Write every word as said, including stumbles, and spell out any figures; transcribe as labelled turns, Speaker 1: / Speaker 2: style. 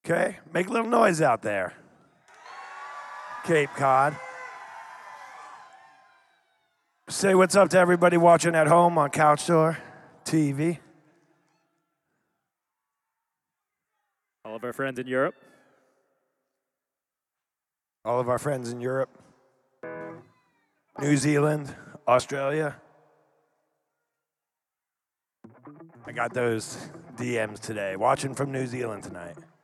Speaker 1: Okay, make a little noise out there. Cape Cod. Say what's up to everybody watching at home on Couch Door T V.
Speaker 2: All of our friends in Europe.
Speaker 1: All of our friends in Europe. New Zealand, Australia. I got those D Ms today. Watching from New Zealand tonight.